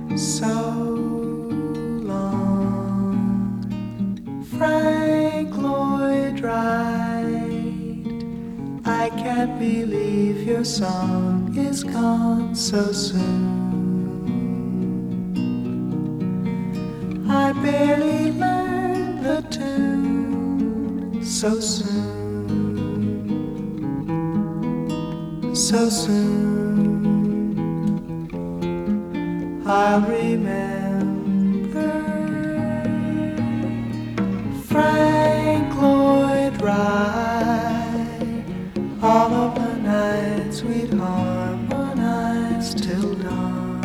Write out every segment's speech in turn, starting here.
So long, Frank Lloyd Wright. I can't believe your song is gone so soon. I barely learned the tune so soon, so soon. I'll remember Frank Lloyd Wright. All of the nights we'd harmonize till dawn.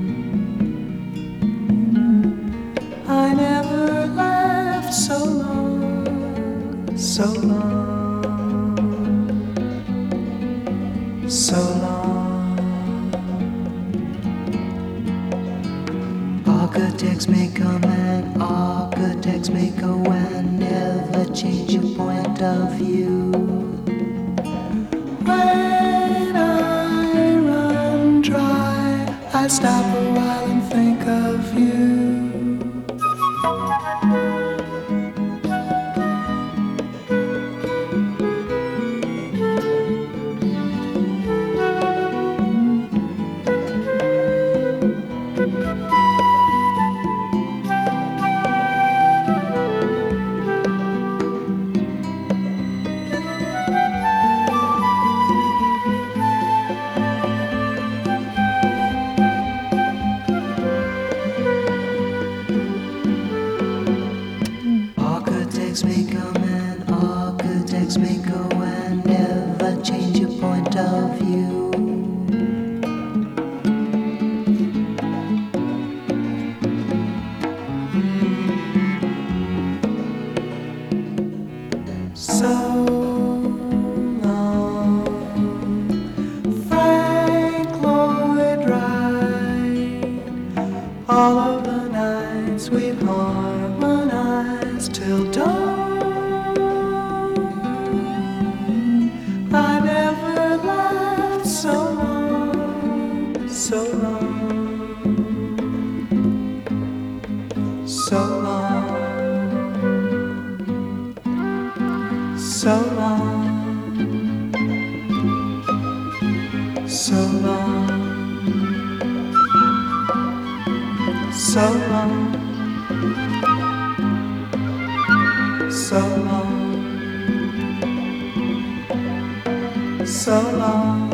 I never laughed so long, so long, so long. Architects may come and architects may go and never change your point of view. When I run dry, I stop a while and think of you. Architects may come and architects may go and never change your point of view. So long, Frank Lloyd Wright. All of the nights we'd harmonize till dawn. I never laughed so long, so long, so long, so long, so long, so long, so long, so long.